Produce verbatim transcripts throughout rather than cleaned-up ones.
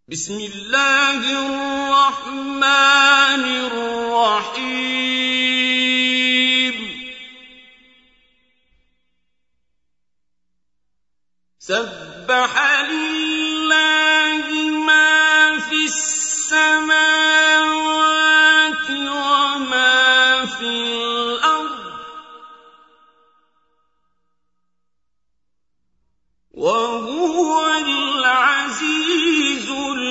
बिस्मिल्लाहिर्रहमानिर्रहीम। सब्बह लिल्लाहि मा फिस्समावाति व मा फिल अर्द व हुवल अज़ीज़ुल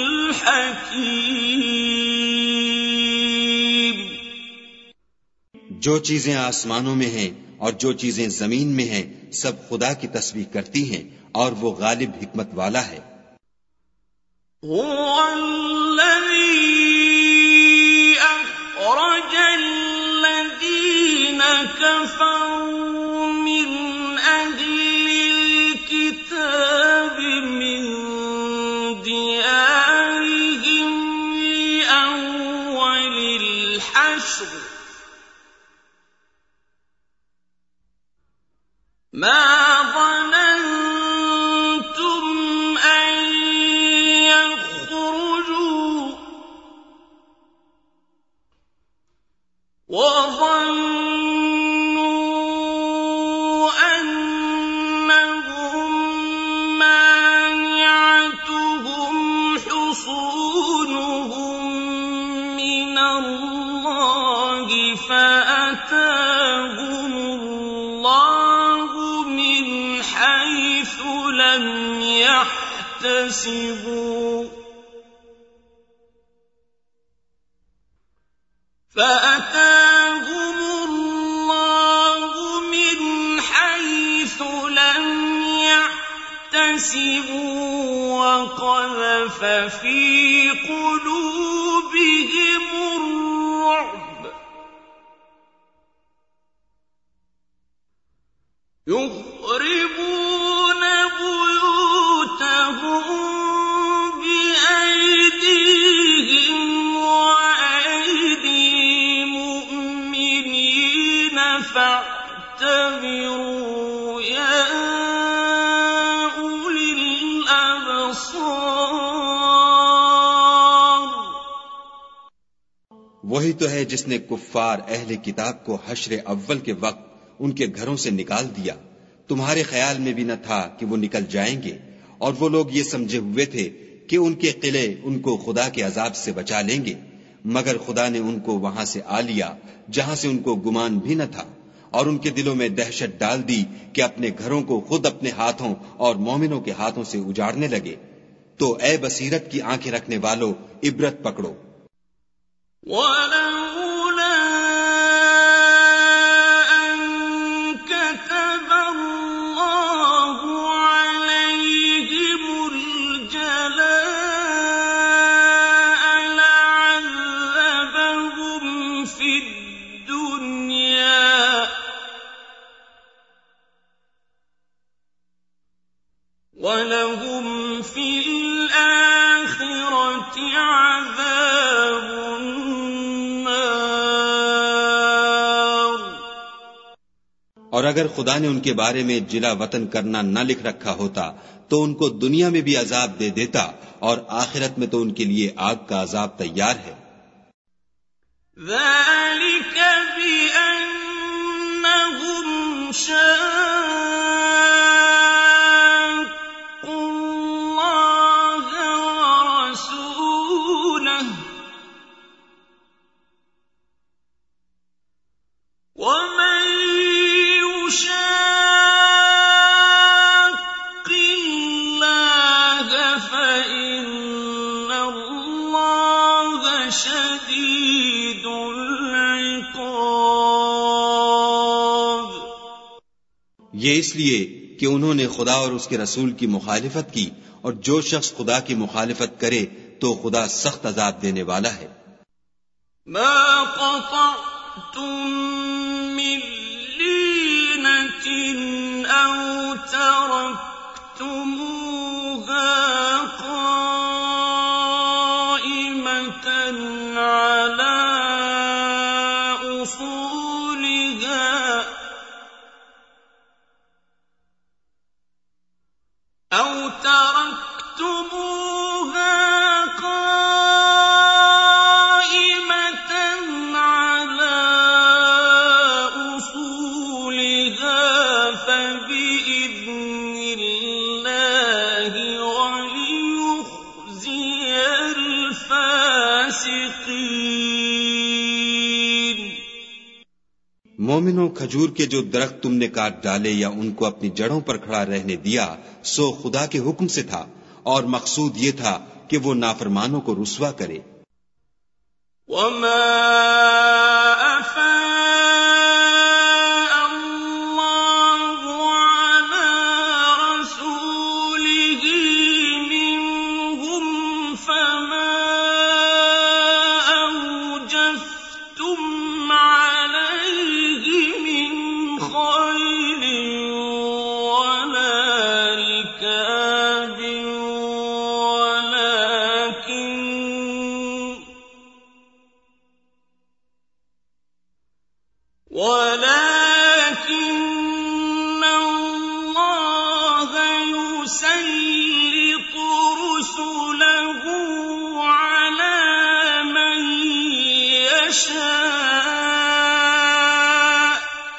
हकीम। जो चीजें आसमानों में हैं और जो चीजें जमीन में हैं सब खुदा की तस्बीह करती हैं और वो गालिब हिकमत वाला है। हुवल्लज़ी अख़रजल्लज़ीन कफ़रू मिन अहलिल किताबि मिन दियारिहिम लिअव्वलिल हश्र मा ظننتم أن يخرجوا وظنوا أنهم مانعتهم حصونهم من الله فأتاهم الله من حيث لم يحتسبوا فأتاهم الله من حيث لم يحتسبوا وقذف في قلوبهم الرعب يخربون بيوتهم بأيديهم وأيدي المؤمنين فاعتبروا يا أولي الأبصار। वही तो है जिसने कुफ्फार अहले किताब को हश्र अव्वल के वक्त उनके घरों से निकाल दिया। तुम्हारे ख्याल में भी न था कि वो निकल जाएंगे, और वो लोग ये समझे हुए थे कि उनके किले उनको खुदा के अजाब से बचा लेंगे, मगर खुदा ने उनको वहां से आ लिया जहां से उनको गुमान भी न था, और उनके दिलों में दहशत डाल दी कि अपने घरों को खुद अपने हाथों और मोमिनों के हाथों से उजाड़ने लगे। तो ए बसीरत की आंखें रखने वालों, इबरत पकड़ो। وَلَهُمْ فِي الْآخِرَةِ عَذَابُ النَّارِ। और अगर खुदा ने उनके बारे में जिला वतन करना न लिख रखा होता तो उनको दुनिया में भी अजाब दे देता, और आखिरत में तो उनके लिए आग का अजाब तैयार है। ذَلِكَ بِأَنَّهُمْ شَاقُّوا اللَّهَ وَرَسُولَهُ وَمَن يُشَاقِّ اللَّهَ فَإِنَّ اللَّهَ شَدِيدُ الْعِقَابِ। ये इसलिए कि उन्होंने खुदा और उसके रसूल की मुखालिफत की, और जो शख्स खुदा की मुखालिफत करे तो खुदा सख्त अजाब देने वाला है। ما قطعتم من لينة أو تركتموها قائمة على أصولها أو تركتموها فاسقين मोमिनो, खजूर के जो दरख्त तुमने काट डाले या उनको अपनी जड़ों पर खड़ा रहने दिया, सो खुदा के हुक्म से था, और मकसूद ये था कि वो नाफरमानों को रुस्वा करे। वमा ولكن الله يسلط رسله على من يشاء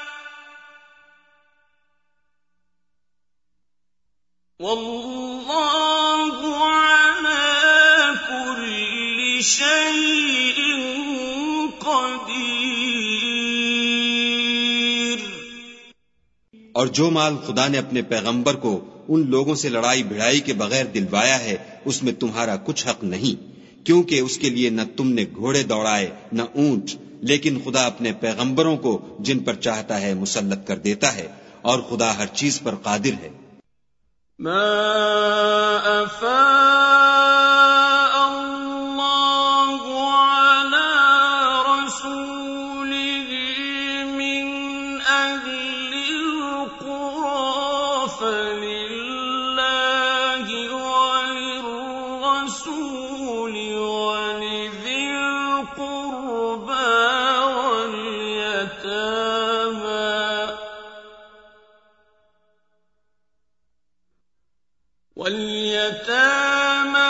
والله على كل شيء قدير। और जो माल खुदा ने अपने पैगंबर को उन लोगों से लड़ाई भिड़ाई के बगैर दिलवाया है, उसमें तुम्हारा कुछ हक नहीं, क्योंकि उसके लिए न तुमने घोड़े दौड़ाए न ऊंट, लेकिन खुदा अपने पैगंबरों को जिन पर चाहता है मुसल्लत कर देता है, और खुदा हर चीज पर कादिर है। मा अफा واليتامى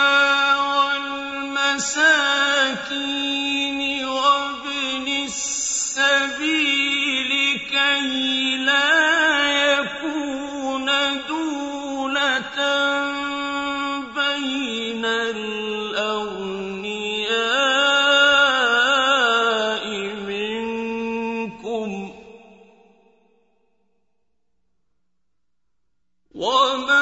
والمساكين وابن السبيل كي لا يكون دولة بين الأغنياء منكم وما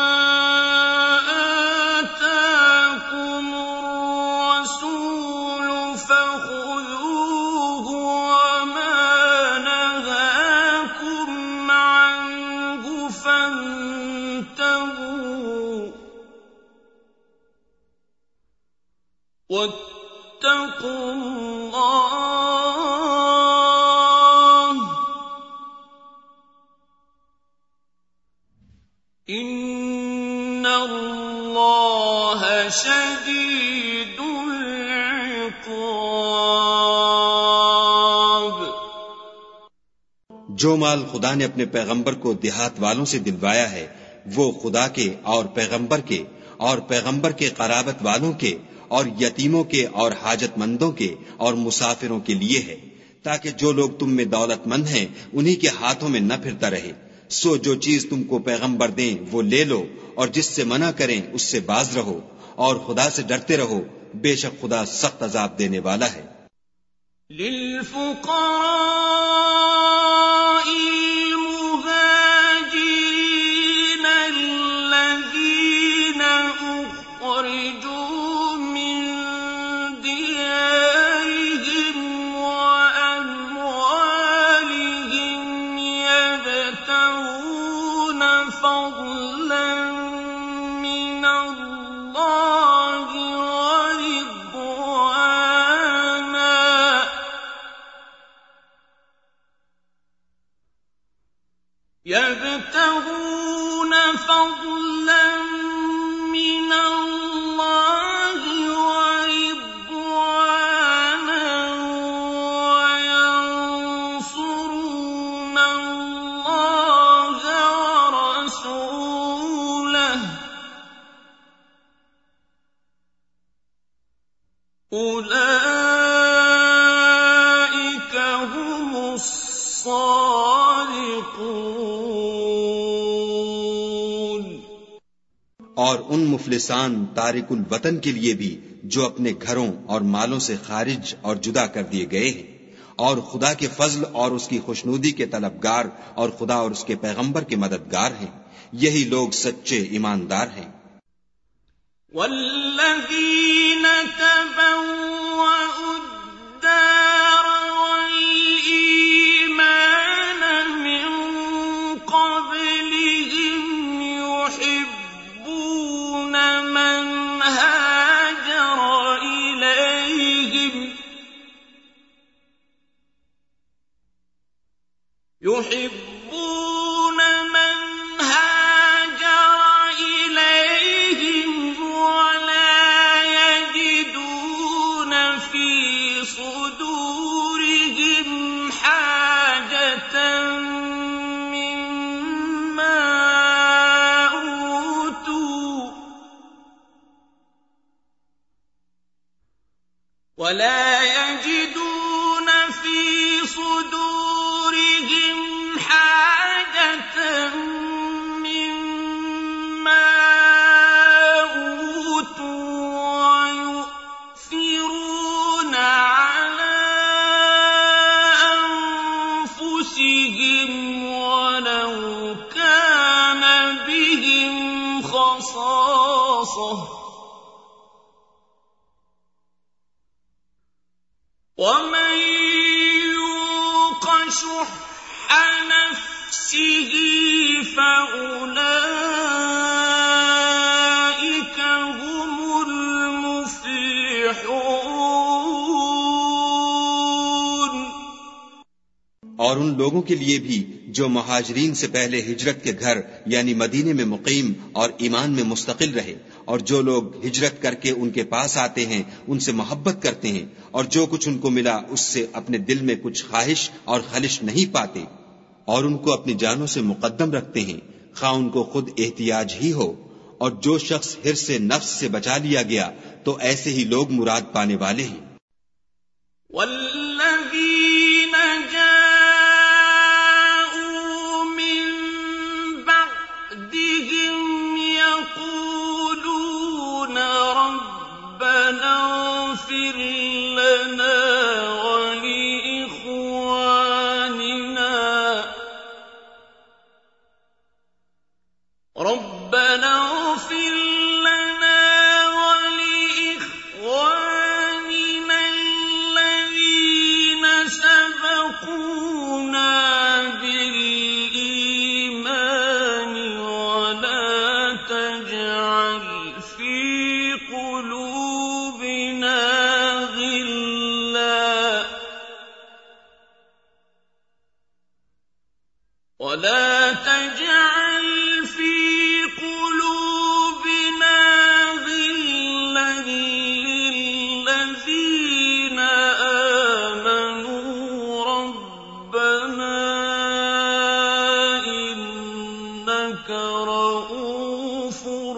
واتقوا الله إن الله شديد العقاب। जो माल खुदा ने अपने पैगंबर को देहात वालों से दिलवाया है, वो खुदा के और पैगंबर के और पैगंबर के कराबत वालों के और यतीमों के और हाजतमंदों के और मुसाफिरों के लिए है, ताकि जो लोग तुम में दौलतमंद हैं उन्हीं के हाथों में न फिरता रहे। सो जो चीज तुमको पैगंबर दें वो ले लो, और जिससे मना करें उससे बाज रहो, और खुदा से डरते रहो, बेशक खुदा सख्त अजाब देने वाला है। يبتغون فضلا من الله ورضوانا وينصرون الله ورسوله أولئك هم الصادقون। और उन मुफलिसान तारिकुल वतन के लिए भी जो अपने घरों और मालों से खारिज और जुदा कर दिए गए हैं, और खुदा के फजल और उसकी खुशनूदी के तलबगार और खुदा और उसके पैगंबर के मददगार हैं। यही लोग सच्चे ईमानदार हैं। वल्लज़ीन तबव्वअु الدار والإيمان من قبلهم يحبون من هاجر إليهم يحبون من هاجر إليهم ولا يجدون في صدورهم حاجة مما أوتوا ولا يجدون في صدورهم حاجة مما أوتوا ويؤثرون على أنفسهم ولو كان بهم خصاصة ومن يوق شح نفسه فأولئك هم المفلحون। और उन लोगों के लिए भी जो मुहाजिरीन से पहले हिजरत के घर यानी मदीने में मुकीम और ईमान में मुस्तकिल रहे, और जो लोग हिजरत करके उनके पास आते हैं उनसे मोहब्बत करते हैं, और जो कुछ उनको मिला उससे अपने दिल में कुछ ख्वाहिश और खलिश नहीं पाते, और उनको अपनी जानों से मुकद्दम रखते हैं, खा उनको खुद एहतियाज ही हो। और जो शख्स हिर्स से नफ्स से बचा लिया गया तो ऐसे ही लोग मुराद पाने वाले हैं। वल्लज़ीन जाऊ मिन बअदिहिम यक़ूलून रब्बना इग़फिर लना ربنا اغفر لنا ولإخواننا الذين سبقونا بالإيمان ولا تجعل في قلوبنا غلا ولا تجعل في قلوبنا غلا للذين آمنوا ربنا إنك رؤوف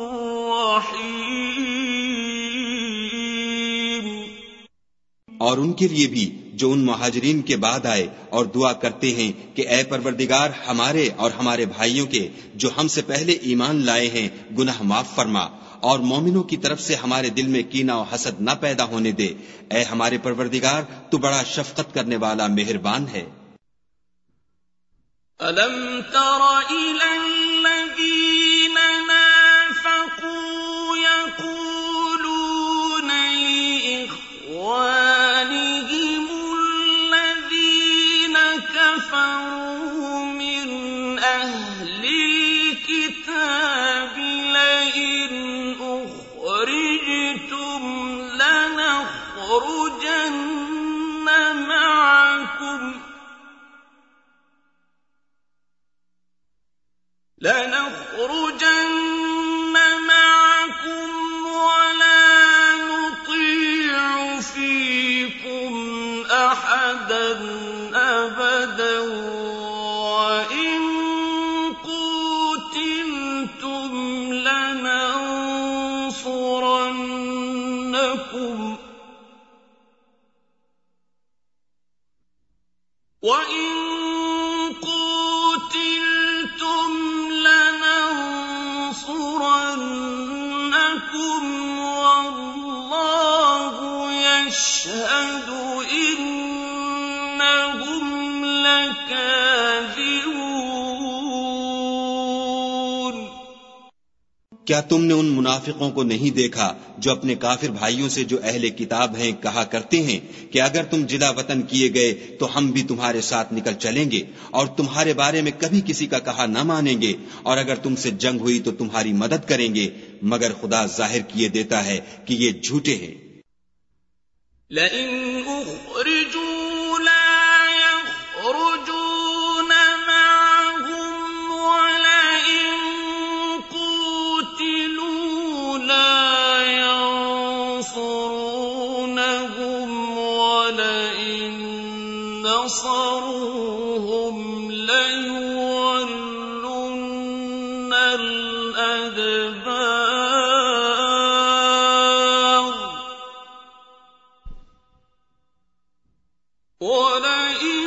رحيم। और उनके लिए भी जो उन मुहाजिरीन के बाद आए और दुआ करते हैं कि ऐ परवरदिगार हमारे और हमारे भाइयों के जो हमसे पहले ईमान लाए हैं गुनाह माफ फरमा, और मोमिनों की तरफ से हमारे दिल में कीना और हसद न पैदा होने दे। ऐ हमारे परवरदिगार तू बड़ा शफकत करने वाला मेहरबान है। अलम तरा इलल्लज़ीन नाफ़क़ू यक़ूलून लिइख़वानिहिम كفروا من أهل الكتاب لئن أخرجتم لنخرجن معكم لنخرجن معكم ولا نطيع فيكم أحدا أبدا وإن قوتلتم لننصرنكم وإن قوتلتم لننصرنكم والله يشهد إنهم لكاذبون। क्या तुमने उन मुनाफिकों को नहीं देखा जो अपने काफिर भाइयों से जो अहले किताब हैं कहा करते हैं कि अगर तुम जिला वतन किए गए तो हम भी तुम्हारे साथ निकल चलेंगे और तुम्हारे बारे में कभी किसी का कहा न मानेंगे, और अगर तुमसे जंग हुई तो तुम्हारी मदद करेंगे, मगर खुदा जाहिर किए देता है कि ये झूठे हैं। लइन उखरिजू ला यखरुजून मअहुम वलइन कुतिलू ला यंसुरूनहुम वलइन नसरूहुम लयुवल्लुन्नल अदबार वलइन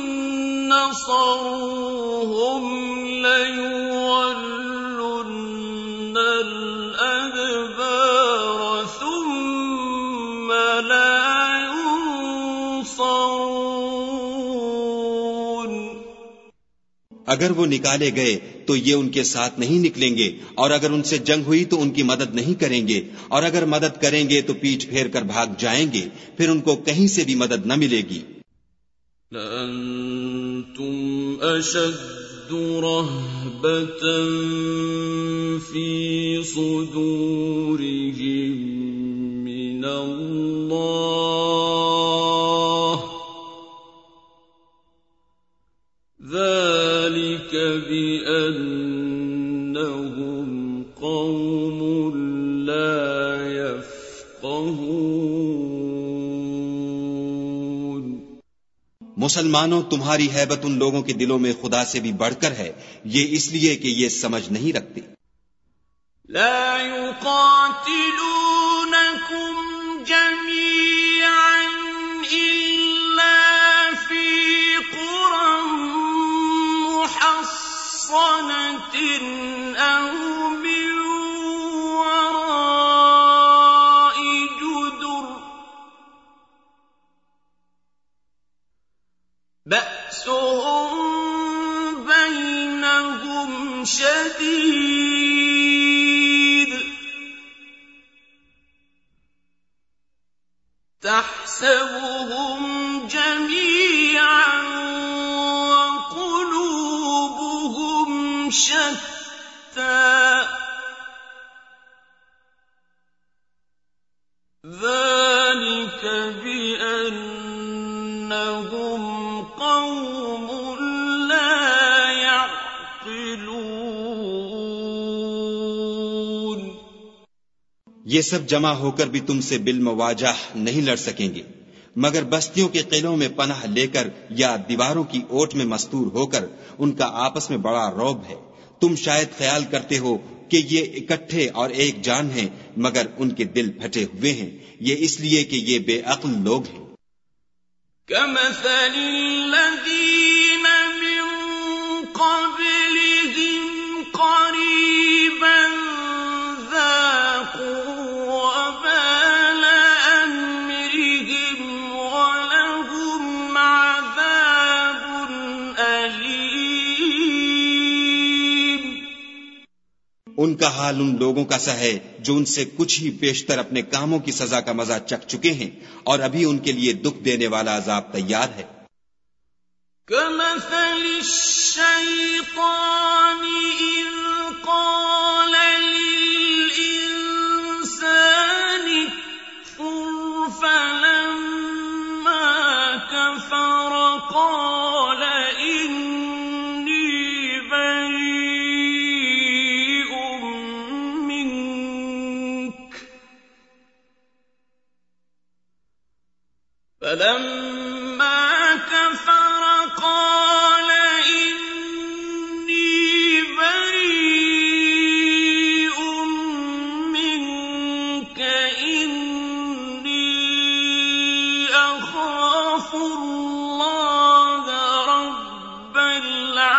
नसरूहुम लयुवल्लुन्नल अदबार थुम्म ला युंसरून। अगर वो निकाले गए तो ये उनके साथ नहीं निकलेंगे, और अगर उनसे जंग हुई तो उनकी मदद नहीं करेंगे, और अगर मदद करेंगे तो पीठ फेर कर भाग जाएंगे, फिर उनको कहीं से भी मदद न मिलेगी। लअंतुम अशद्दु रहबतन फी सुदूरिहिम मिनल्लाह ذلك بأنهم قوم لا يفقهون। मुसलमानों, तुम्हारी हैबत उन लोगों के दिलों में खुदा से भी बढ़कर है, ये इसलिए कि ये समझ नहीं रखते। ला युकातिलूनकुम जमीअन इल्ला फी क़ुरन मुहस्सनतिन औ मिन वराइ जुदुर बअसुहुम बैनहुम शदीद तहसबुहुम जमीअन वक़ुलूबुहुम शत्ता ذلك بأنهم قوم لا يعقلون। ये सब जमा होकर भी तुमसे बिलमवाजाह नहीं लड़ सकेंगे, मगर बस्तियों के किलों में पनाह लेकर या दीवारों की ओट में मस्तूर होकर उनका आपस में बड़ा रौब है। तुम शायद ख्याल करते हो कि ये इकट्ठे और एक जान हैं, मगर उनके दिल फटे हुए हैं, ये इसलिए कि ये बेअक्ल लोग हैं। कमसलिल्लज़ीन मिन क़ब्लिहिम क़रीबन ज़ाक़ू वबाल अम्रिहिम वलहुम अज़ाबुन अलीम। उनका हाल उन लोगों का सा है जो उनसे कुछ ही पेशतर अपने कामों की सजा का मजा चख चुके हैं, और अभी उनके लिए दुख देने वाला अजाब तैयार है। कमसलि शैतानि इज़ क़ाल लिल-इंसानि कफ़ुर फलम्मा कफ़र क़ाल इन्नी बरीअुम मिन्क फलम्मा कफ़र क़ाल इन्नी बरीअुम मिन्क इन्नी अख़ाफ़ुल्लाह रब्बल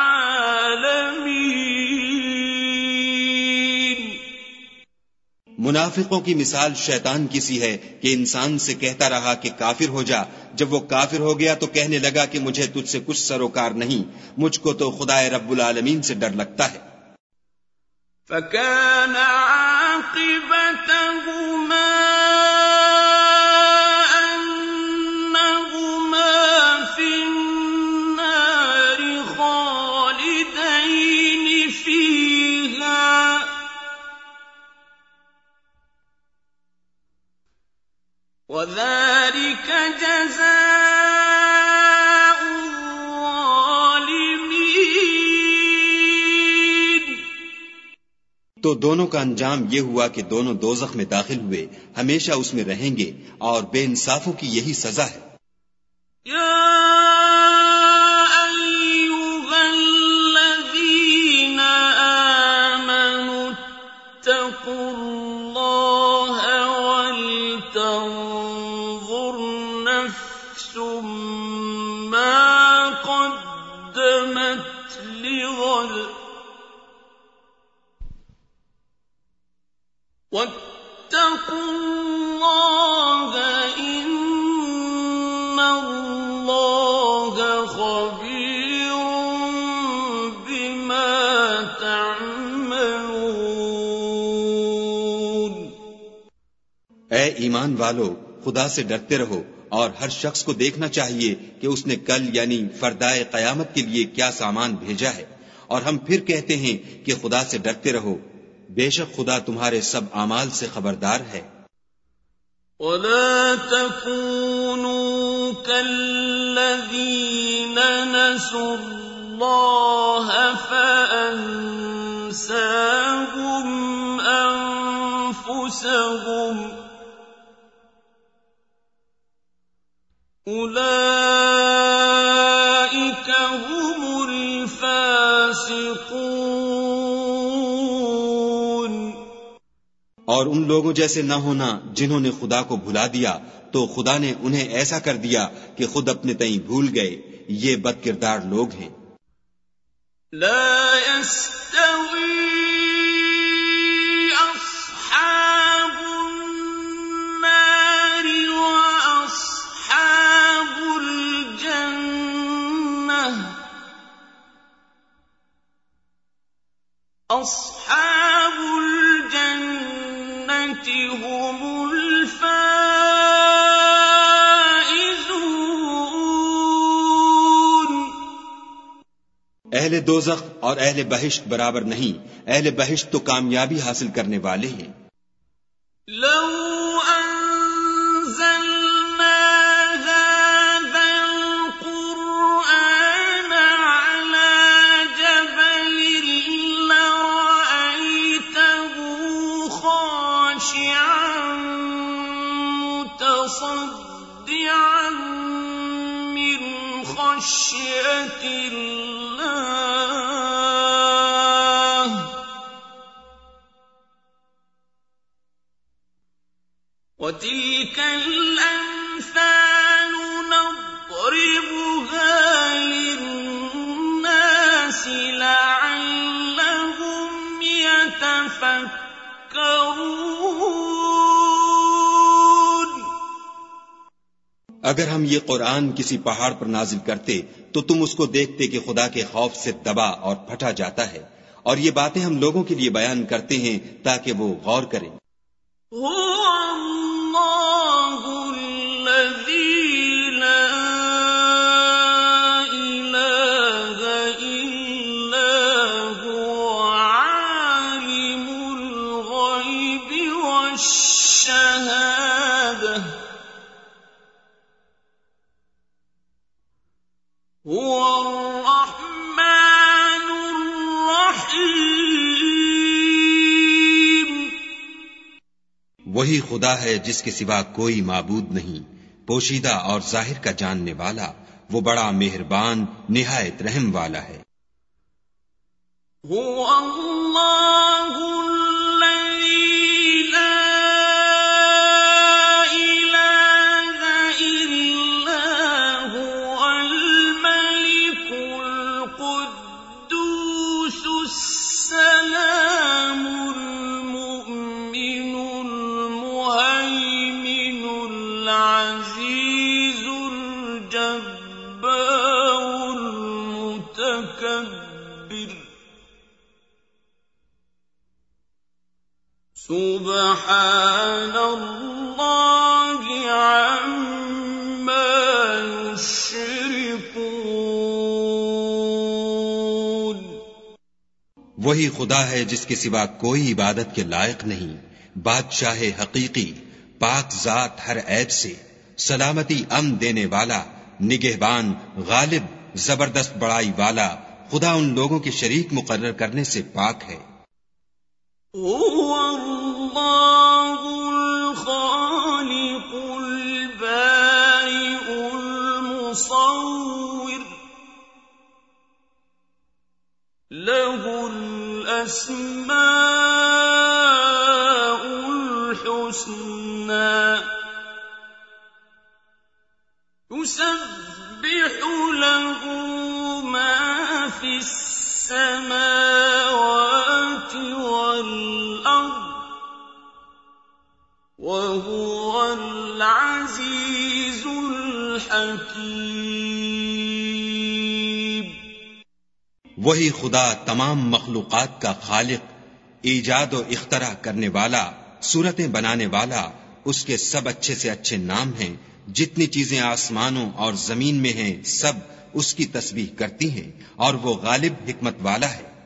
आलमीन। मुनाफिकों की मिसाल शैतान की सी है कि इंसान से कहता रहा कि काफिर हो जा। जब वो काफिर हो गया तो कहने लगा कि मुझे तुझसे कुछ सरोकार नहीं, मुझको तो खुदाए रब्बुल आलमीन से डर लगता है। فَكَانَ عَاقِبَتَهُمَا أَنَّهُمَا فِي النَّارِ خَالِدَيْنِ فِيهَا وَذَلِكَ جَزَاءُ الظَّالِمِينَ। तो दोनों का अंजाम ये हुआ कि दोनों दोज़ख में दाखिल हुए, हमेशा उसमें रहेंगे और बेइंसाफों की यही सजा है। وَاتَّقُوا اللَّهَ إِنَّ اللَّهَ خَبِيرٌ بِمَا تَعْمَلُونَ। ऐ ईमान वालो, खुदा से डरते रहो और हर शख्स को देखना चाहिए कि उसने कल यानी फरदाए क़यामत के लिए क्या सामान भेजा है। और हम फिर कहते हैं कि खुदा से डरते रहो, बेशक खुदा तुम्हारे सब आमाल से खबरदार है। وَلَا تَكُونُوا كَالَّذِينَ نَسُوا اللَّهَ فَأَنسَاهُمْ أَنفُسَهُمْ أُولَئِكَ هُمُ الْفَاسِقُونَ। और उन लोगों जैसे न होना जिन्होंने खुदा को भुला दिया, तो खुदा ने उन्हें ऐसा कर दिया कि खुद अपने तई भूल गए। ये बदकिरदार लोग हैं। لا يستوي أصحاب النار وأصحاب الجنة أصحاب الجنة هم الفائزون। अहले दोज़ख और अहले बहिश्त बराबर नहीं, अहले बहिश्त तो कामयाबी हासिल करने वाले हैं। لو أنزلنا هذا القرآن على جبل لرأيته خاشعا متصدعا من خشية الله وتلك الأمثال نضربها للناس لعلهم يتفكرون। अगर हम ये कुरान किसी पहाड़ पर नाजिल करते तो तुम उसको देखते कि खुदा के खौफ से दबा और फटा जाता है। और ये बातें हम लोगों के लिए बयान करते हैं ताकि वो गौर करें। वही खुदा है जिसके सिवा कोई माबूद नहीं, पोशीदा और जाहिर का जानने वाला। वो बड़ा मेहरबान निहायत रहम वाला है। السلام المؤمن सुब्हानल्लाहि अम्मा युश्रिकून। वही खुदा है जिसके सिवा कोई इबादत के लायक नहीं, बादशाह हकीकी, पाक जात हर ऐब से, सलामती अम देने वाला, निगहबान, गालिब, जबरदस्त बड़ाई वाला। खुदा उन लोगों के शरीक मुकर्रर करने से पाक है। हुवल्लाहुल खालिकुल बारिउल मुसव्विर लहुल अस्माउल हुस्ना युसब्बिहु लहू मा फिस समावाति वल अर्द वहुवल अज़ीज़ुल हकीम। वही खुदा तमाम मखलूकात का खालिक, ईजाद और इख्तरा करने वाला, सूरतें बनाने वाला। उसके सब अच्छे से अच्छे नाम हैं। जितनी चीजें आसमानों और जमीन में हैं सब उसकी तस्बीह करती हैं और वो गालिब हिकमत वाला है।